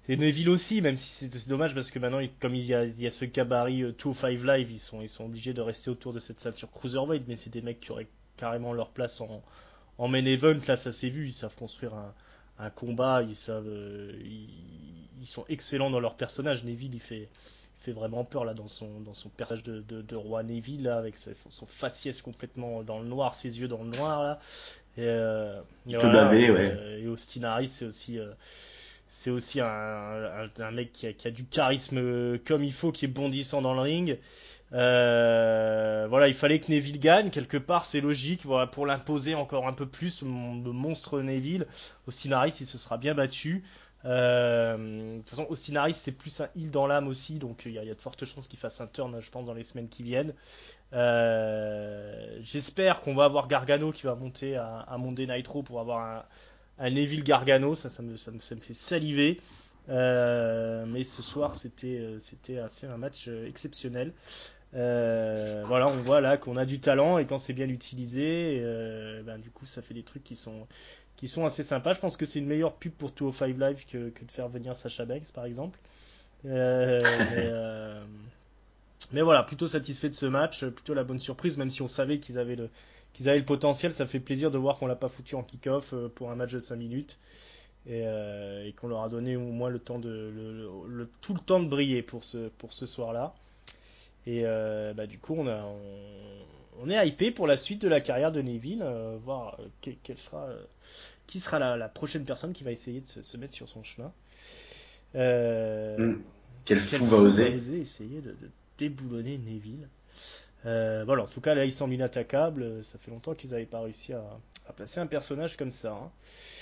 Et Neville aussi, même si c'est c'est dommage parce que maintenant, il- comme il y a, il y a ce gabarit euh, deux oh cinq Live, ils sont, ils sont obligés de rester autour de cette ceinture Cruiserweight, mais c'est des mecs qui auraient carrément leur place en, en main event. Là, ça s'est vu, ils savent construire un, un combat, ils savent, euh, ils, ils sont excellents dans leur personnage. Neville, il fait, il fait vraiment peur là dans son, dans son personnage de, de, de roi Neville là, avec sa- son, son faciès complètement dans le noir, ses yeux dans le noir là. Et, euh, et
Il peut
voilà.
baver,
Et,
ouais.
euh, et Austin Harris, c'est aussi, euh, c'est aussi un, un, un mec qui a, qui a du charisme euh, comme il faut, qui est bondissant dans le ring. Euh, voilà, il fallait que Neville gagne quelque part, c'est logique. Voilà, pour l'imposer encore un peu plus, le monstre Neville. Austin Harris, il se sera bien battu. Euh, de toute façon, Austin Harris, c'est plus un heel dans l'âme aussi, donc il y, a- il y a de fortes chances qu'il fasse un turn, je pense, dans les semaines qui viennent. Euh, J'espère qu'on va avoir Gargano qui va monter à, à Monday Nitro pour avoir un, un Neville Gargano, ça, ça me, ça me, ça me fait saliver. Euh, mais ce soir, c'était, euh, c'était assez un match euh, exceptionnel. Euh, voilà, on voit là qu'on a du talent et quand c'est bien utilisé, euh, ben, du coup, ça fait des trucs qui sont, qui sont assez sympas. Je pense que c'est une meilleure pub pour deux oh cinq Live que, que de faire venir Sasha Banks, par exemple. Euh, mais, euh, mais voilà, plutôt satisfait de ce match, plutôt la bonne surprise, même si on savait qu'ils avaient le, qu'ils avaient le potentiel. Ça fait plaisir de voir qu'on l'a pas foutu en kick-off euh, pour un match de cinq minutes et, euh, et qu'on leur a donné au moins le temps de, le, le- le- tout le temps de briller pour ce, pour ce soir-là. Et euh, bah, du coup, on, a, on, on est hypé pour la suite de la carrière de Neville, euh, voir euh, que- quelle sera, euh, qui sera la, la prochaine personne qui va essayer de se, se mettre sur son chemin. Euh,
Hmm. Quel
Quel
fou va
fou va
oser.
oser essayer de, de déboulonner Neville. Euh, voilà, en tout cas, là, ils semblent inattaquables. Ça fait longtemps qu'ils n'avaient pas réussi à, à placer un personnage comme ça. Hein.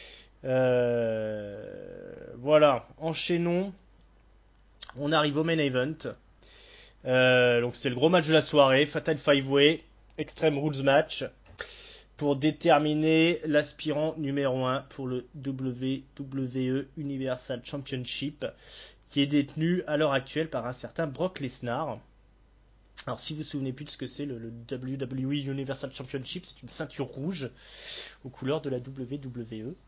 Euh, voilà, enchaînons. On arrive au main event. Euh, donc, c'est le gros match de la soirée. Fatal Five Way, Extreme Rules Match. Pour déterminer l'aspirant numéro un pour le W W E Universal Championship, qui est détenu à l'heure actuelle par un certain Brock Lesnar. Alors, si vous vous souvenez plus de ce que c'est, le, le W W E Universal Championship, c'est une ceinture rouge aux couleurs de la W W E.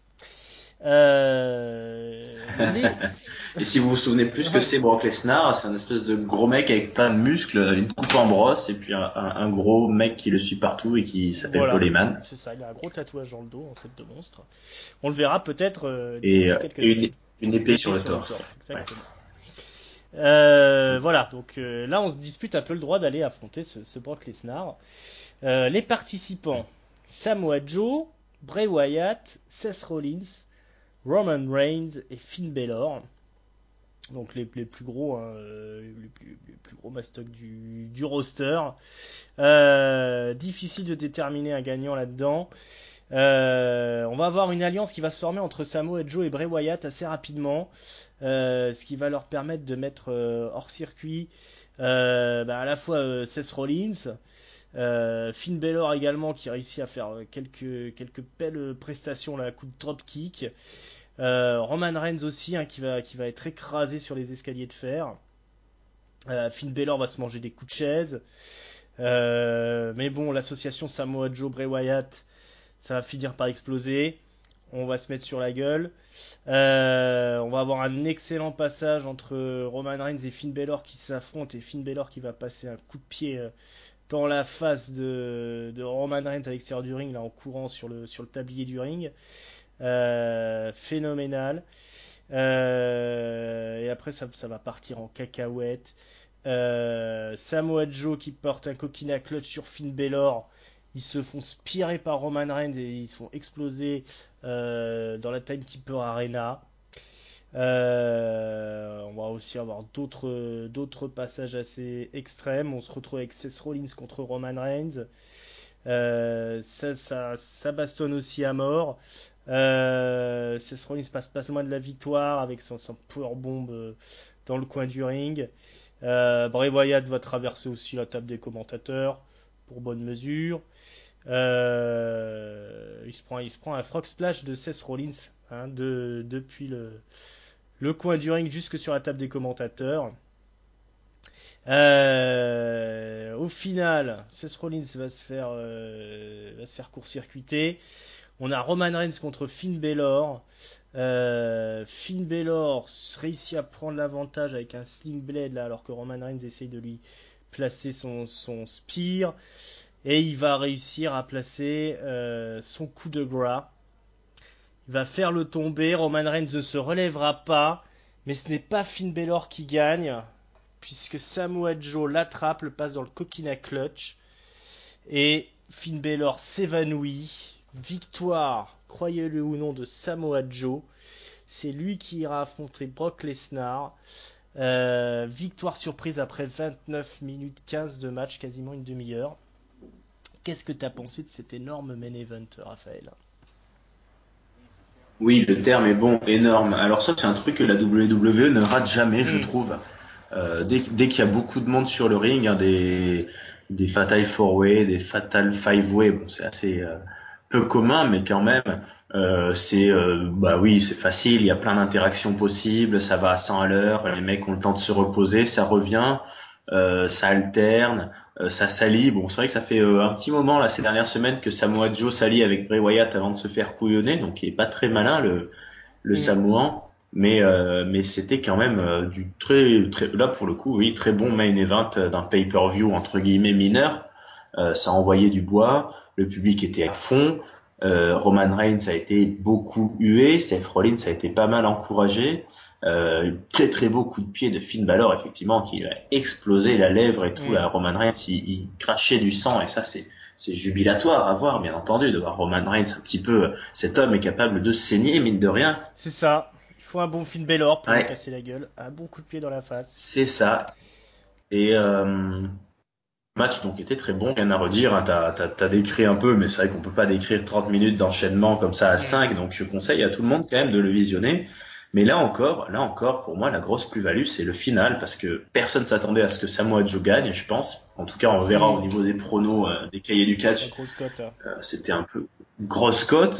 Euh, les...
Et si vous vous souvenez plus que c'est Brock Lesnar, c'est un espèce de gros mec avec plein de muscles, une coupe en brosse, et puis un, un- un gros mec qui le suit partout et qui s'appelle Paul
Voilà,
Heyman.
c'est ça, il a un gros tatouage dans le dos en tête de monstre. On le verra peut-être euh,
Et,
d'ici
euh,
quelques
et
semaines.
une, une
Une
épée
épée
sur le
sur le
torse.
torse,
Ouais.
exactement. Euh, voilà, donc euh, là on se dispute un peu le droit d'aller affronter ce, ce Brock Lesnar. Euh, les participants, Samoa Joe, Bray Wyatt, Seth Rollins, Roman Reigns et Finn Balor. Donc les, les plus gros, hein, euh, les, plus, les plus gros mastocs du, du roster. Euh, difficile de déterminer un gagnant là-dedans. Euh, on va avoir une alliance qui va se former entre Samoa Joe et Bray Wyatt assez rapidement, euh, ce qui va leur permettre de mettre euh, hors circuit euh, bah, à la fois euh, Seth Rollins, euh, Finn Balor également qui réussit à faire euh, quelques, quelques belles prestations là, à coup de dropkick. Euh, Roman Reigns aussi hein, qui, va, qui va être écrasé sur les escaliers de fer. Euh, Finn Balor va se manger des coups de chaise. Euh, mais bon, l'association Samoa Joe Bray Wyatt, ça va finir par exploser. On va se mettre sur la gueule. Euh, on va avoir un excellent passage entre Roman Reigns et Finn Balor qui s'affrontent et Finn Balor qui va passer un coup de pied euh, dans la face de, de Roman Reigns à l'extérieur du ring, là en courant sur le, sur le tablier du ring. Euh, phénoménal. Euh, et après, ça, ça va partir en cacahuète. Euh, Samoa Joe qui porte un coquina clutch sur Finn Balor. Ils se font spirer par Roman Reigns et ils se font exploser euh, dans la Timekeeper Arena. Euh, on va aussi avoir d'autres d'autres passages assez extrêmes. On se retrouve avec Seth Rollins contre Roman Reigns. Euh, ça, ça, ça bastonne aussi à mort. Euh, Seth Rollins passe pas loin de la victoire avec son, son powerbomb euh, dans le coin du ring. Euh, Bray Wyatt va traverser aussi la table des commentateurs pour bonne mesure. Euh, il, se prend, il se prend un frog splash de Seth Rollins hein, de, depuis le, le coin du ring jusque sur la table des commentateurs. Euh, au final, Seth Rollins va se faire, euh, va se faire court-circuiter. On a Roman Reigns contre Finn Balor. Euh, Finn Balor réussit à prendre l'avantage avec un Sling Blade là, alors que Roman Reigns essaye de lui placer son, son spear. Et il va réussir à placer euh, son coup de gras. Il va faire le tomber. Roman Reigns ne se relèvera pas. Mais ce n'est pas Finn Balor qui gagne, puisque Samoa Joe l'attrape, le passe dans le coquina clutch. Et Finn Balor s'évanouit. Victoire, croyez-le ou non, de Samoa Joe. C'est lui qui ira affronter Brock Lesnar. Euh, victoire surprise après vingt-neuf minutes quinze de match, quasiment une demi-heure. Qu'est-ce que tu as pensé de cet énorme main event, Raphaël?
Oui, le terme est bon, énorme. Alors ça, c'est un truc que la W W E ne rate jamais, je
Hmm.
trouve. Euh, dès, dès qu'il y a beaucoup de monde sur le ring, hein, des, des Fatal Four Way, des Fatal Five Way, bon, c'est assez euh, peu commun, mais quand même, euh, c'est, euh, bah oui, c'est facile. Il y a plein d'interactions possibles, ça va à cent à l'heure, les mecs ont le temps de se reposer, ça revient, euh, ça alterne, euh, ça s'allie. Bon, c'est vrai que ça fait euh, un petit moment là ces dernières semaines que Samoa Joe s'allie avec Bray Wyatt avant de se faire couillonner, donc il est pas très malin le le
Hmm.
Samoan, mais euh, mais c'était quand même euh, du très très là pour le coup oui très bon main event euh, d'un pay-per-view entre guillemets mineur. Euh, ça envoyait du bois, le public était à fond. Euh, Roman Reigns a été beaucoup hué, Seth Rollins a été pas mal encouragé. Euh, très très beau coup de pied de Finn Balor effectivement qui a explosé la lèvre et tout
Hmm.
là. Roman Reigns il, il crachait du sang et ça c'est c'est jubilatoire à voir bien entendu de voir Roman Reigns un petit peu. Cet homme est capable de saigner mine de rien.
C'est ça. Il faut un bon Finn Balor pour lui
Ouais,
casser la gueule. Un bon coup de pied dans la face.
c'est ça. Et euh, le match donc était très bon, rien à redire. Hein, t'as, t'as, t'as décrit un peu, mais c'est vrai qu'on peut pas décrire trente minutes d'enchaînement comme ça à
Hmm.
cinq, donc je conseille à tout le monde quand même de le visionner. Mais là encore, là encore, pour moi, la grosse plus-value, c'est le final, parce que personne s'attendait à ce que Samoa Joe gagne, je pense. En tout cas, on verra au
Hmm.
niveau des pronos, euh, des cahiers du
La
catch.
grosse cote. Hein.
Euh, c'était un peu grosse cote.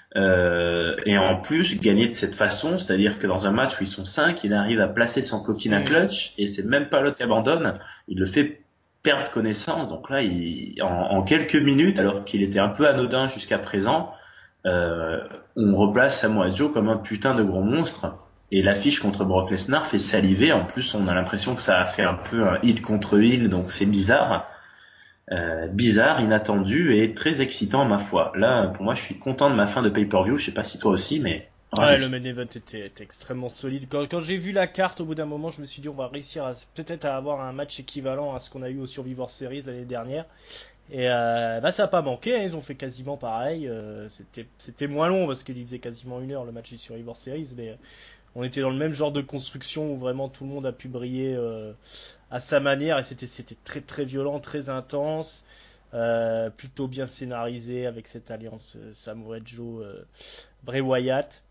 Euh, et en plus, gagner de cette façon, c'est-à-dire que dans un match où ils sont cinq, il arrive à placer son coquina
Hmm.
clutch et c'est même pas l'autre qui abandonne. Il le fait perdre connaissance. Donc là, il, en, en quelques minutes, alors qu'il était un peu anodin jusqu'à présent, euh, on replace Samoa Joe comme un putain de gros monstre. Et l'affiche contre Brock Lesnar fait saliver. En plus, on a l'impression que ça a fait un peu un heel contre heel, donc c'est bizarre. Euh, bizarre, inattendu et très excitant à ma foi. Là, pour moi, je suis content de ma fin de pay-per-view. Je sais pas si toi aussi, mais
Ouais, le
ravi.
main event était, était extrêmement solide. Quand, quand j'ai vu la carte, au bout d'un moment, je me suis dit on va réussir à peut-être à avoir un match équivalent à ce qu'on a eu au Survivor Series l'année dernière. Et euh, bah ça a pas manqué, hein, ils ont fait quasiment pareil. Euh, c'était c'était moins long parce qu'il faisait quasiment une heure le match du Survivor Series, mais on était dans le même genre de construction où vraiment tout le monde a pu briller euh, à sa manière et c'était c'était très très violent, très intense, euh, plutôt bien scénarisé avec cette alliance euh, Samoa Joe euh, Bray Wyatt.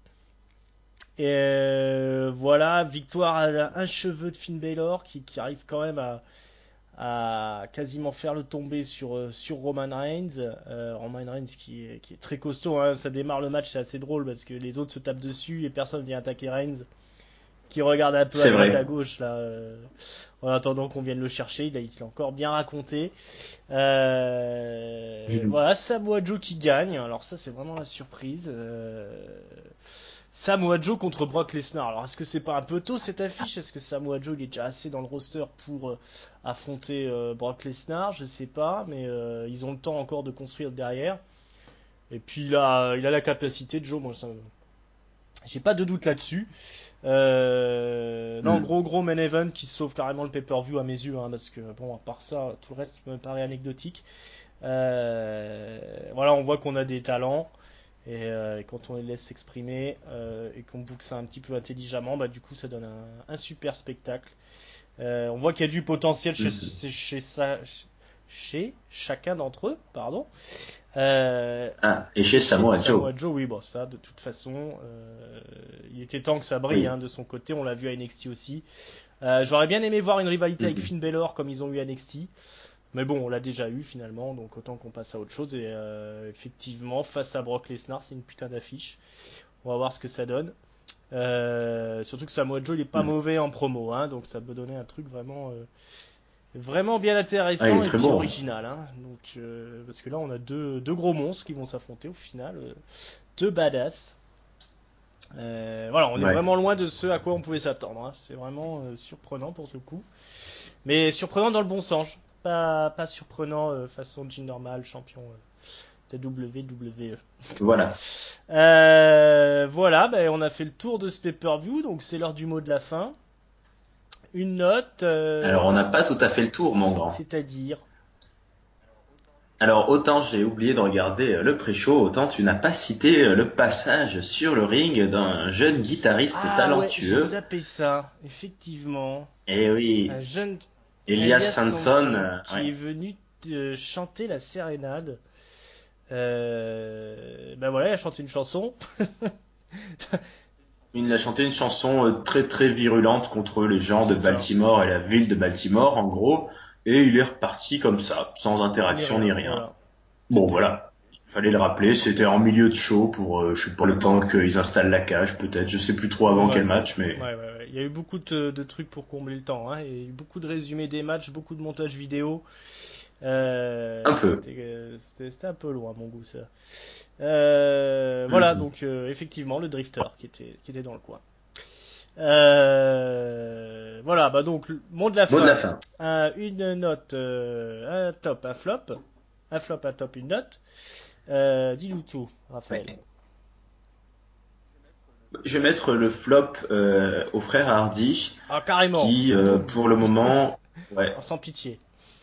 Et euh, voilà, victoire à un cheveu de Finn Balor qui, qui arrive quand même à, à quasiment faire le tomber sur, euh, sur Roman Reigns. Euh, Roman Reigns qui est, qui est très costaud, hein. Ça démarre le match, c'est assez drôle parce que les autres se tapent dessus et personne vient attaquer Reigns qui regarde un peu à
C'est
droite à
vrai.
gauche là, euh, en attendant qu'on vienne le chercher. Il a, il l'a encore bien raconté. Euh, voilà, Samoa Joe qui gagne. Alors ça c'est vraiment la surprise. Euh, Samoa Joe contre Brock Lesnar. Alors est-ce que c'est pas un peu tôt cette affiche? Est-ce que Samoa Joe il est déjà assez dans le roster pour euh, affronter euh, Brock Lesnar? Je sais pas, mais euh, ils ont le temps encore de construire derrière. Et puis il a, il a la capacité de Joe. Moi, ça, j'ai pas de doute là-dessus. Euh, non,
Mm.
gros gros main event qui sauve carrément le pay-per-view à mes yeux, hein, parce que bon, à part ça, tout le reste me paraît anecdotique. Euh, voilà, on voit qu'on a des talents et, euh, et quand on les laisse s'exprimer euh, et qu'on book ça un petit peu intelligemment, bah du coup ça donne un, un super spectacle. Euh, on voit qu'il y a du potentiel chez,
Mm.
chez, chez ça, chez chacun d'entre eux, pardon. Euh,
Ah, et chez
et chez
Samoa Joe.
Samoa Joe, oui, bon, ça, de toute façon, euh, il était temps que ça brille hein,
Oui.
de son côté. On l'a vu à N X T aussi. Euh, J'aurais bien aimé voir une rivalité avec
Mm.
Finn Balor comme ils ont eu à N X T. Mais bon, on l'a déjà eu finalement, donc autant qu'on passe à autre chose. Et euh, effectivement, face à Brock Lesnar, c'est une putain d'affiche. On va voir ce que ça donne. Euh, surtout que Samoa Joe, il est pas
Mm.
mauvais en promo, hein, donc ça peut donner un truc vraiment, euh, Vraiment bien
Ah, il est
intéressant et
très
puis
bon.
original. Hein. Donc, euh, parce que là, on a deux, deux gros monstres qui vont s'affronter au final. euh, deux badass. Euh, voilà, on est
Ouais.
vraiment loin de ce à quoi on pouvait s'attendre. Hein. C'est vraiment euh, surprenant pour le coup. Mais surprenant dans le bon sens. Pas, pas surprenant euh, façon Jean normal, champion euh, de W W E.
Voilà.
Euh, voilà, ben, on a fait le tour de ce pay-per-view, donc c'est l'heure du mot de la fin. Une note,
Alors, on
euh,
n'a pas tout à fait le tour, mon grand.
c'est-à-dire.
Alors, autant j'ai oublié de regarder euh, le pré-show, autant tu n'as pas cité euh, le passage sur le ring d'un jeune guitariste
Ah ouais, j'ai
talentueux.
zappé ça, effectivement.
Eh
Un
oui,
jeune
Elias
Elias
Sanson,
Sanson
euh,
qui est
ouais.
venu te chanter la sérénade. Euh, ben voilà, il a chanté une chanson.
Il a chanté une chanson euh, très très virulente contre les gens de
C'est ça.
Baltimore et la ville de Baltimore, en gros, et il est reparti comme ça, sans
Ni
interaction ni
rien,
rien.
voilà.
Bon,
C'était
voilà. Il fallait le rappeler, c'était en milieu de show pour, euh, je sais pas, le temps qu'ils installent la cage, peut-être, je sais plus trop avant quel
Ouais.
match, mais
Ouais, ouais, ouais. Il y a eu beaucoup de, de trucs pour combler le temps. Hein. Il y a eu beaucoup de résumés des matchs, beaucoup de montages vidéo.
un
Euh,
peu.
c'était, euh, c'était, c'était un peu loin, à mon goût, ça. Euh, voilà,
Mhm.
donc euh, effectivement, le drifter qui était, qui était dans le coin. Euh, voilà, bah donc, le mot de la
Mot de la
fin.
fin.
Un- une note, euh, un top, un flop. Un flop, un top, une note. Euh, dis-nous tout, Raphaël.
Ouais. Je vais mettre le flop euh, au frère Hardy,
Ah, carrément.
qui, euh,
Boum.
pour le moment, ouais,
Sans pitié.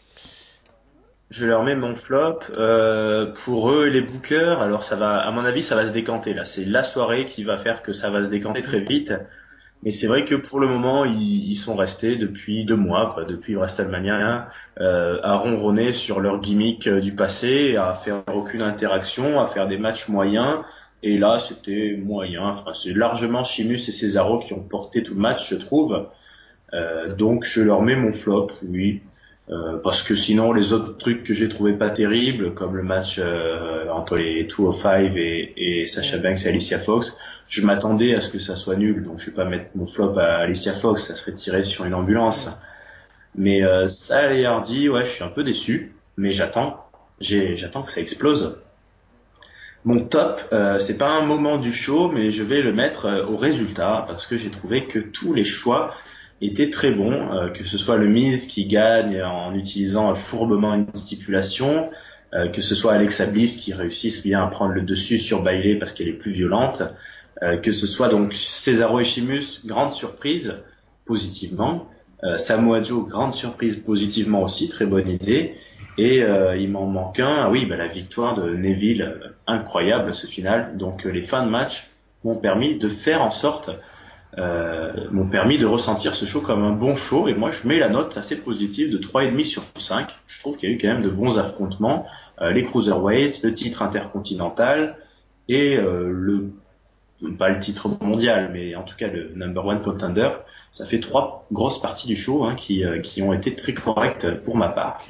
je leur mets mon flop. Euh, pour eux et les bookers, alors ça va, à mon avis, ça va se décanter là. C'est la soirée qui va faire que ça va se décanter très vite. Mais c'est vrai que pour le moment, ils, ils sont restés depuis deux mois, quoi, depuis WrestleMania, euh, à ronronner sur leur gimmick euh, du passé, à faire aucune interaction, à faire des matchs moyens. Et là, c'était moyen. Enfin, c'est largement Sheamus et Cesaro qui ont porté tout le match, je trouve. Euh, donc, je leur mets mon flop, oui. Euh, parce que sinon, les autres trucs que j'ai trouvé pas terribles, comme le match euh, entre les deux cent cinq et, et Sasha
Mm.
Banks et Alicia Fox, je m'attendais à ce que ça soit nul, donc je vais pas mettre mon flop à Alicia Fox, ça serait tiré sur une ambulance.
Mm.
Mais euh, ça, les Hardy, ouais, je suis un peu déçu, mais j'attends, j'ai, j'attends que ça explose. Mon top, euh, c'est pas un moment du show, mais je vais le mettre euh, au résultat parce que j'ai trouvé que tous les choix étaient très bons, euh, que ce soit le Miz qui gagne en utilisant fourbement une stipulation, euh, que ce soit Alexa Bliss qui réussisse bien à prendre le dessus sur Bayley parce qu'elle est plus violente, euh, que ce soit donc Cesaro et Sheamus, grande surprise, positivement, euh, Samoa Joe, grande surprise positivement aussi, très bonne idée, et euh, il m'en manque un, ah oui, bah, la victoire de Neville, euh, incroyable ce final. Donc euh, les fins de match m'ont permis de faire en sorte, euh, m'ont permis de ressentir ce show comme un bon show. Et moi, je mets la note assez positive de trois virgule cinq sur cinq. Je trouve qu'il y a eu quand même de bons affrontements. Euh, les cruiserweights, le titre intercontinental et euh, le pas le titre mondial, mais en tout cas le number one contender. Ça fait trois grosses parties du show hein, qui, euh, qui ont été très correctes pour ma part.
Ok.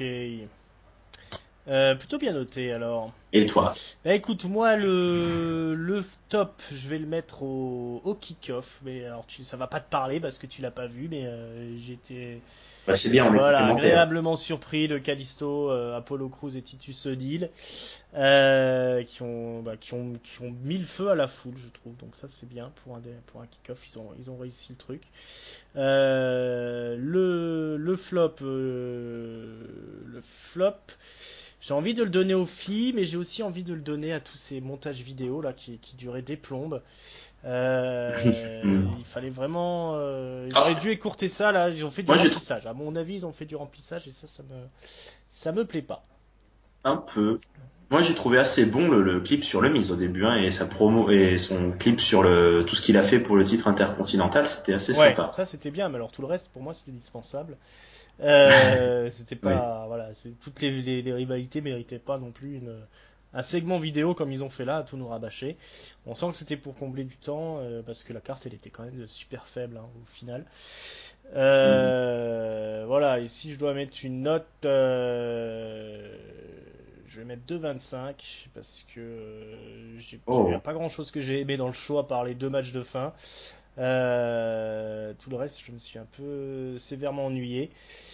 Euh, plutôt bien noté alors.
Et toi?
Bah écoute, moi le, le top, je vais le mettre au, au kick-off. Mais alors tu, ça va pas te parler parce que tu l'as pas vu, mais euh, j'étais
Bah, c'est bien, on est
voilà
complémentaires.
agréablement surpris de Kalisto, euh, Apollo Crews et Titus O'Neil euh, qui ont bah, qui ont qui ont mis le feu à la foule, je trouve. Donc ça c'est bien pour un des- pour un kick-off, ils ont ils ont réussi le truc. Euh, le le flop, euh, le flop. J'ai envie de le donner aux filles, mais j'ai aussi envie de le donner à tous ces montages vidéo là qui, qui duraient des plombes. Euh,
Hmm.
il fallait vraiment, euh, ils auraient
Ah,
dû écourter ça là. Ils ont fait du
moi j'ai trouvé
remplissage. À mon avis, ils ont fait du remplissage et ça, ça me, ça me plaît pas.
un peu. Moi j'ai trouvé assez bon le, le clip sur le Miz au début hein, et sa promo et son clip sur le tout ce qu'il a fait pour le titre intercontinental, c'était assez
Ouais,
sympa.
ça c'était bien, mais alors tout le reste pour moi c'était dispensable. Euh, c'était
Oui.
pas, voilà, c'est- toutes les, les, les rivalités méritaient pas non plus une, un segment vidéo comme ils ont fait là, à tout nous rabâcher. On sent que c'était pour combler du temps, euh, parce que la carte elle était quand même super faible hein, au final.
Mhm.
Euh, voilà, et si je dois mettre une note, euh, je vais mettre deux virgule vingt-cinq parce que euh, j'ai- il n'y a
Oh.
pas grand chose que j'ai aimé dans le show à part les deux matchs de fin. Euh, tout le reste, je me suis un peu sévèrement ennuyé.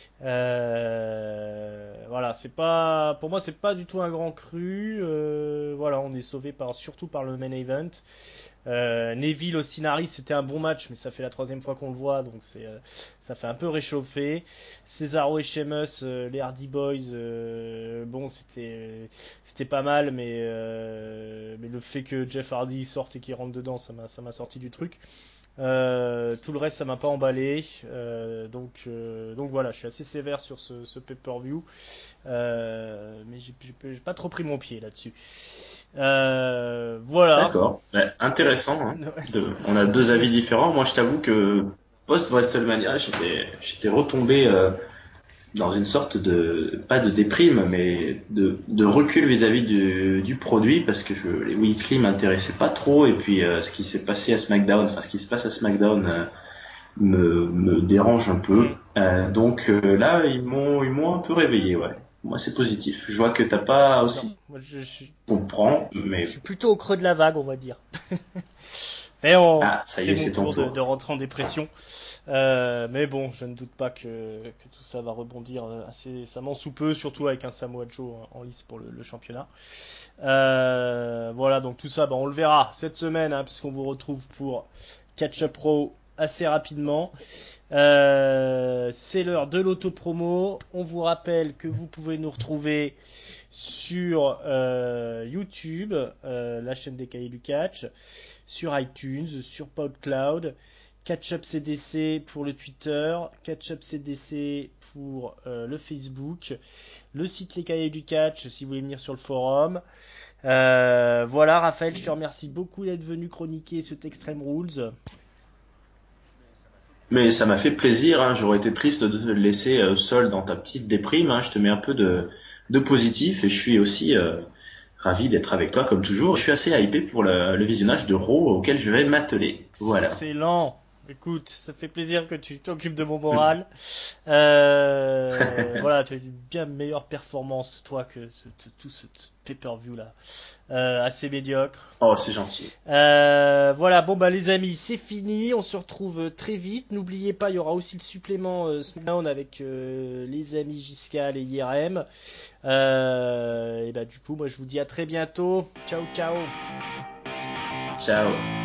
Euh, voilà, c'est pas, pour moi, c'est pas du tout un grand cru. Euh, voilà, on est sauvé par, surtout par le main event. Euh, Neville Ostinari, c'était un bon match, mais ça fait la troisième fois qu'on le voit, donc c'est, euh, ça fait un peu réchauffer. Cesaro et Sheamus, euh, les Hardy Boys, euh, bon, c'était, c'était pas mal, mais, euh, mais le fait que Jeff Hardy sorte et qu'il rentre dedans, ça m'a, ça m'a sorti du truc. Euh, tout le reste, ça m'a pas emballé. Euh, donc, euh, donc voilà, je suis assez sévère sur ce, ce pay-per-view. Euh, mais j'ai, j'ai, j'ai pas trop pris mon pied là-dessus. Euh, voilà.
D'accord. Ouais, intéressant. Hein.
Ouais.
De- on a deux avis différents. Moi, je t'avoue que post-WrestleMania, j'étais, j'étais retombé euh, dans une sorte de, pas de déprime, mais de, de recul vis-à-vis du, du produit parce que je, les weekly m'intéressaient pas trop et puis euh, ce qui s'est passé à SmackDown, enfin ce qui se passe à SmackDown euh, me, me dérange un peu.
Mm.
Euh, donc euh, là, ils m'ont, ils m'ont un peu réveillé, ouais. Moi, c'est positif. Je vois que t'as pas
Non,
aussi
moi je, je,
comprend,
je
mais
suis plutôt au creux de la vague, on va dire. Mais on,
ah, ça y
c'est
est,
mon
c'est ton
tour de, de
tour.
rentrer en dépression. Euh, mais bon, je ne doute pas que, que tout ça va rebondir assez récemment, sous peu, surtout avec un Samoa Joe en, en lice pour le, le championnat. Euh, voilà, donc tout ça, bah, on le verra cette semaine, hein, puisqu'on vous retrouve pour Catch Up Pro assez rapidement. Euh, c'est l'heure de l'auto-promo. On vous rappelle que vous pouvez nous retrouver sur euh, YouTube, euh, la chaîne des Cahiers du Catch, sur iTunes, sur PodCloud, Catch-up C D C pour le Twitter, Catch-up C D C pour euh, le Facebook, le site Les Cahiers du Catch si vous voulez venir sur le forum. Euh, voilà, Raphaël, je te remercie beaucoup d'être venu chroniquer cet Extreme Rules.
Mais ça m'a fait plaisir, hein. J'aurais été triste de te laisser euh, seul dans ta petite déprime, hein. Je te mets un peu de, de positif et je suis aussi euh, ravi d'être avec toi comme toujours. Je suis assez hypé pour le, le visionnage de Raw auquel je vais m'atteler. Voilà.
Excellent. Écoute, ça fait plaisir que tu t'occupes de mon moral. Euh, voilà, tu as une bien meilleure performance, toi, que ce- tout ce, ce pay-per-view là. Euh, assez médiocre.
Oh, c'est gentil.
Euh, voilà, bon bah les amis, c'est fini. On se retrouve très vite. N'oubliez pas, il y aura aussi le supplément euh, SmackDown avec euh, les amis Giscal et I R M. Euh, et bah du coup, moi je vous dis à très bientôt. Ciao, ciao.
Ciao.